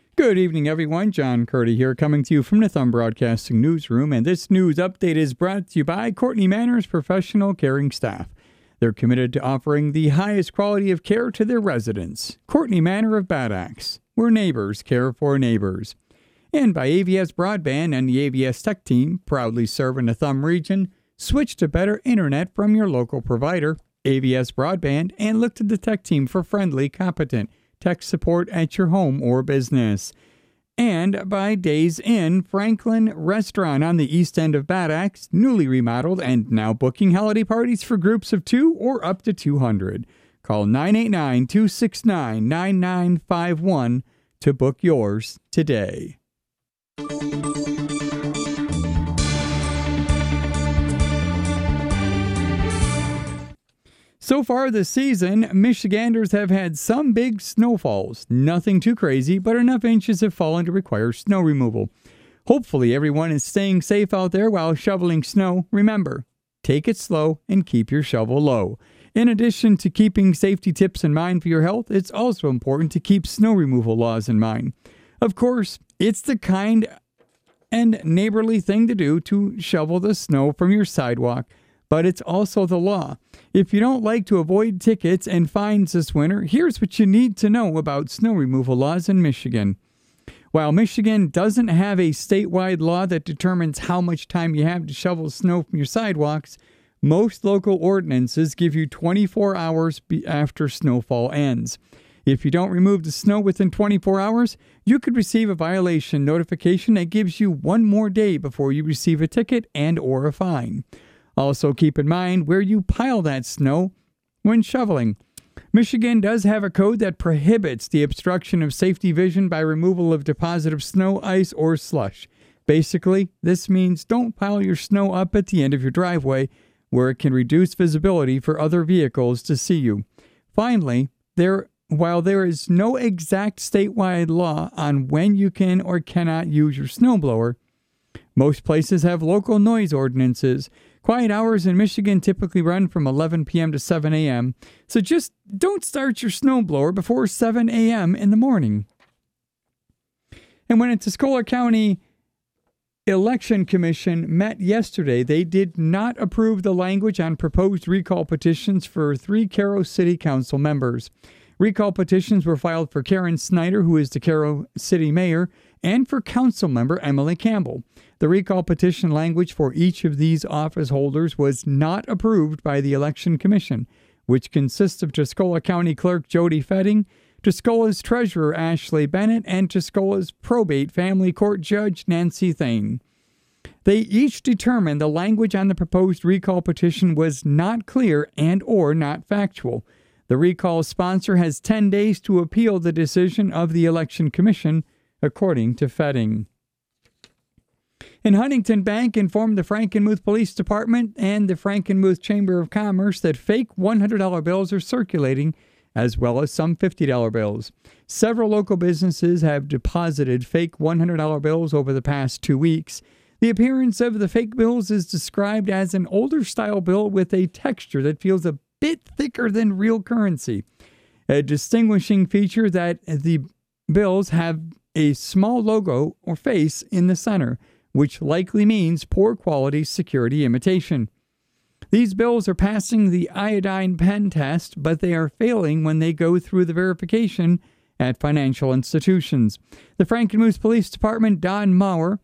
Good evening, everyone. John Curdy here, coming to you from the Thumb Broadcasting Newsroom, and this news update is brought to you by Courtney Manor's professional caring staff. They're committed to offering the highest quality of care to their residents. Courtney Manor of Bad Axe, where neighbors care for neighbors. And by AVS Broadband and the AVS Tech Team, proudly serving the Thumb region. Switch to better internet from your local provider, AVS Broadband, and look to the Tech Team for friendly, competent tech support at your home or business. And by Days Inn, Franklin Restaurant on the east end of Bad Axe, newly remodeled and now booking holiday parties for groups of 2 or up to 200. Call 989-269-9951 to book yours today. So far this season, Michiganders have had some big snowfalls. Nothing too crazy, but enough inches have fallen to require snow removal. Hopefully everyone is staying safe out there while shoveling snow. Remember, take it slow and keep your shovel low. In addition to keeping safety tips in mind for your health, it's also important to keep snow removal laws in mind. Of course, it's the kind and neighborly thing to do to shovel the snow from your sidewalk, but it's also the law. If you don't like to avoid tickets and fines this winter, here's what you need to know about snow removal laws in Michigan. While Michigan doesn't have a statewide law that determines how much time you have to shovel snow from your sidewalks, most local ordinances give you 24 hours after snowfall ends. If you don't remove the snow within 24 hours, you could receive a violation notification that gives you one more day before you receive a ticket and or a fine. Also, keep in mind where you pile that snow when shoveling. Michigan does have a code that prohibits the obstruction of safety vision by removal of deposit of snow, ice, or slush. Basically, this means don't pile your snow up at the end of your driveway where it can reduce visibility for other vehicles to see you. Finally, while there is no exact statewide law on when you can or cannot use your snowblower, most places have local noise ordinances. Quiet hours in Michigan typically run from 11 p.m. to 7 a.m., so just don't start your snowblower before 7 a.m. in the morning. And when the Tuscola County Election Commission met yesterday, they did not approve the language on proposed recall petitions for 3 Cairo City Council members. Recall petitions were filed for Karen Snyder, who is the Cairo City Mayor, and for Council Member Emily Campbell. The recall petition language for each of these office holders was not approved by the Election Commission, which consists of Tuscola County Clerk Jody Fetting, Tuscola's Treasurer Ashley Bennett, and Tuscola's Probate Family Court Judge Nancy Thane. They each determined the language on the proposed recall petition was not clear and or not factual. The recall sponsor has 10 days to appeal the decision of the Election Commission, according to Fetting. And Huntington Bank informed the Frankenmuth Police Department and the Frankenmuth Chamber of Commerce that fake $100 bills are circulating, as well as some $50 bills. Several local businesses have deposited fake $100 bills over the past 2 weeks. The appearance of the fake bills is described as an older style bill with a texture that feels a bit thicker than real currency. A distinguishing feature that the bills have a small logo or face in the center, which likely means poor quality security imitation. These bills are passing the iodine pen test, but they are failing when they go through the verification at financial institutions. The Frankenmuth Police Department, Don Maurer,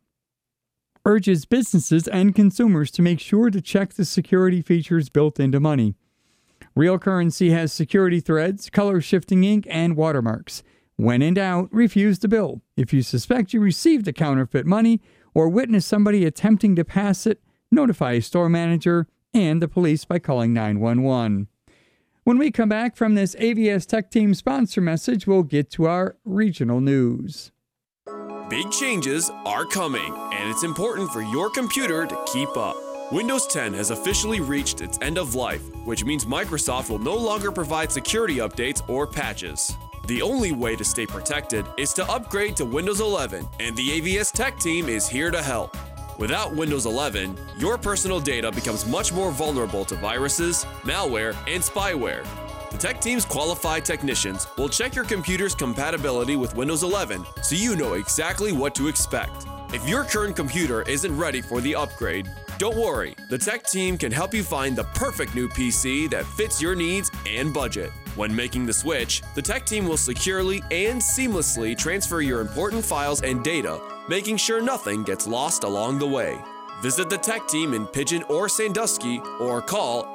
urges businesses and consumers to make sure to check the security features built into money. Real currency has security threads, color shifting ink, and watermarks. When in doubt, refuse the bill. If you suspect you received a counterfeit money or witness somebody attempting to pass it, notify a store manager and the police by calling 911. When we come back from this AVS Tech Team sponsor message, we'll get to our regional news. Big changes are coming, and it's important for your computer to keep up. Windows 10 has officially reached its end of life, which means Microsoft will no longer provide security updates or patches. The only way to stay protected is to upgrade to Windows 11, and the AVS Tech Team is here to help. Without Windows 11, your personal data becomes much more vulnerable to viruses, malware, and spyware. The Tech Team's qualified technicians will check your computer's compatibility with Windows 11 so you know exactly what to expect. If your current computer isn't ready for the upgrade, don't worry. The Tech Team can help you find the perfect new PC that fits your needs and budget. When making the switch, the Tech Team will securely and seamlessly transfer your important files and data, making sure nothing gets lost along the way. Visit the Tech Team in Pigeon or Sandusky or call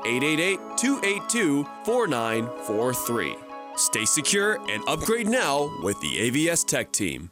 888-282-4943. Stay secure and upgrade now with the AVS Tech Team.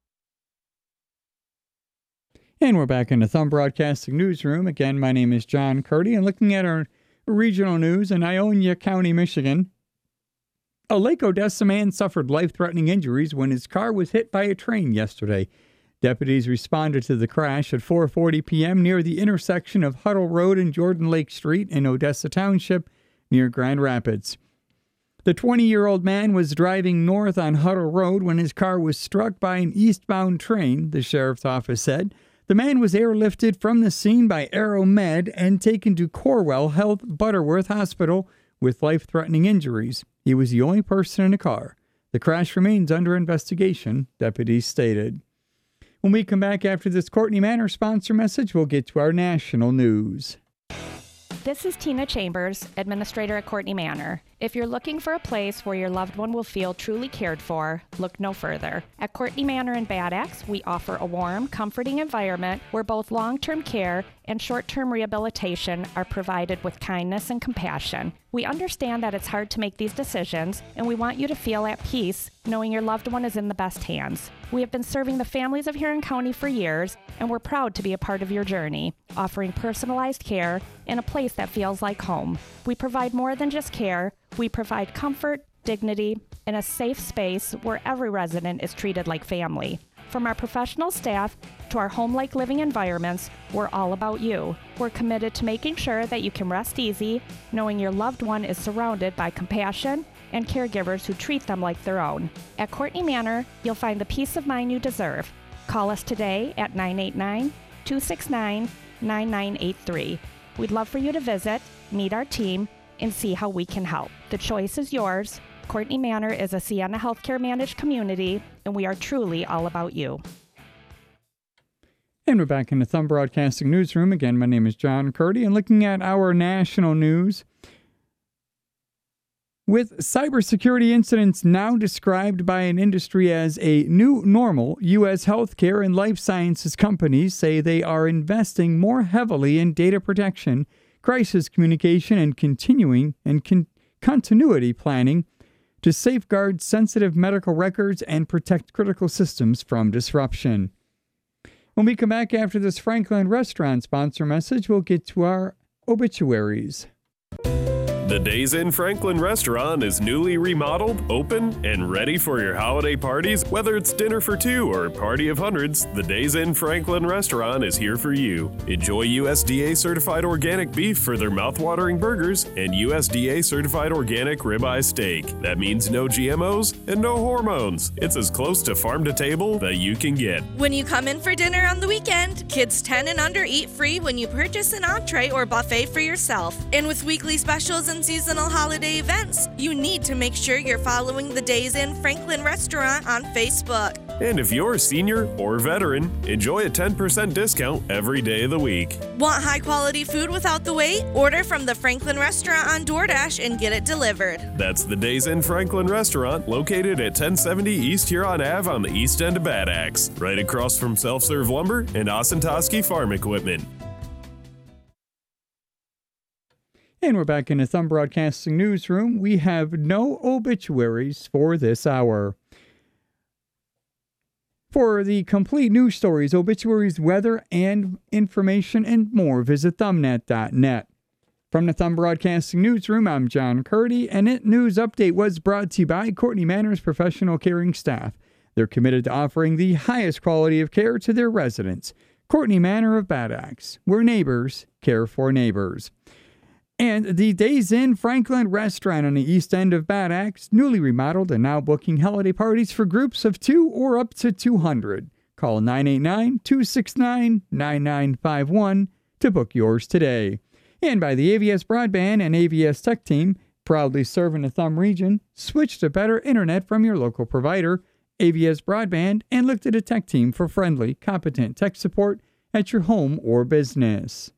And we're back in the Thumb Broadcasting Newsroom. Again, my name is John Curdy, and looking at our regional news in Ionia County, Michigan. A Lake Odessa man suffered life-threatening injuries when his car was hit by a train yesterday. Deputies responded to the crash at 4:40 p.m. near the intersection of Huddle Road and Jordan Lake Street in Odessa Township near Grand Rapids. The 20-year-old man was driving north on Huddle Road when his car was struck by an eastbound train, the sheriff's office said. The man was airlifted from the scene by AeroMed and taken to Corwell Health Butterworth Hospital with life-threatening injuries. He was the only person in the car. The crash remains under investigation, deputies stated. When we come back after this Courtney Manor sponsor message, we'll get to our national news. This is Tina Chambers, administrator at Courtney Manor. If you're looking for a place where your loved one will feel truly cared for, look no further. At Courtney Manor in Bad Axe, we offer a warm, comforting environment where both long-term care and short-term rehabilitation are provided with kindness and compassion. We understand that it's hard to make these decisions, and we want you to feel at peace knowing your loved one is in the best hands. We have been serving the families of Huron County for years, and we're proud to be a part of your journey, offering personalized care in a place that feels like home. We provide more than just care. We provide comfort, dignity, and a safe space where every resident is treated like family. From our professional staff to our home-like living environments, we're all about you. We're committed to making sure that you can rest easy, knowing your loved one is surrounded by compassion and caregivers who treat them like their own. At Courtney Manor, you'll find the peace of mind you deserve. Call us today at 989-269-9983. We'd love for you to visit, meet our team, and see how we can help. The choice is yours. Courtney Manor is a Sienna Healthcare managed community, and we are truly all about you. And we're back in the Thumb Broadcasting Newsroom. Again, my name is John Curdy, and looking at our national news. With cybersecurity incidents now described by an industry as a new normal, U.S. healthcare and life sciences companies say they are investing more heavily in data protection, crisis communication, and continuity planning to safeguard sensitive medical records and protect critical systems from disruption. When we come back after this Franklin Restaurant sponsor message, we'll get to our obituaries. The Days Inn Franklin Restaurant is newly remodeled, open, and ready for your holiday parties. Whether it's dinner for two or a party of hundreds, the Days Inn Franklin Restaurant is here for you. Enjoy USDA certified organic beef for their mouthwatering burgers and USDA certified organic ribeye steak. That means no GMOs and no hormones. It's as close to farm to table that you can get. When you come in for dinner on the weekend, kids 10 and under eat free when you purchase an entree or buffet for yourself. And with weekly specials and seasonal holiday events, you need to make sure you're following the Days Inn Franklin Restaurant on Facebook. And if you're a senior or veteran, enjoy a 10% discount every day of the week. Want high quality food without the wait? Order from the Franklin Restaurant on DoorDash and get it delivered. That's the Days Inn Franklin Restaurant, located at 1070 East Huron Ave on the east end of Bad Axe, right across from Self-Serve Lumber and Ossentowski Farm Equipment. And we're back in the Thumb Broadcasting Newsroom. We have no obituaries for this hour. For the complete news stories, obituaries, weather, and information, and more, visit thumbnet.net. From the Thumb Broadcasting Newsroom, I'm John Curdy, and it news update was brought to you by Courtney Manor's professional caring staff. They're committed to offering the highest quality of care to their residents. Courtney Manor of Bad Axe, where neighbors care for neighbors. And the Days Inn Franklin Restaurant on the east end of Bad Axe, newly remodeled and now booking holiday parties for groups of 2 or up to 200. Call 989-269-9951 to book yours today. And by the AVS Broadband and AVS Tech Team, Proudly serving the Thumb region, switch to better internet from your local provider, AVS Broadband, and look to the tech team for friendly, competent tech support at your home or business.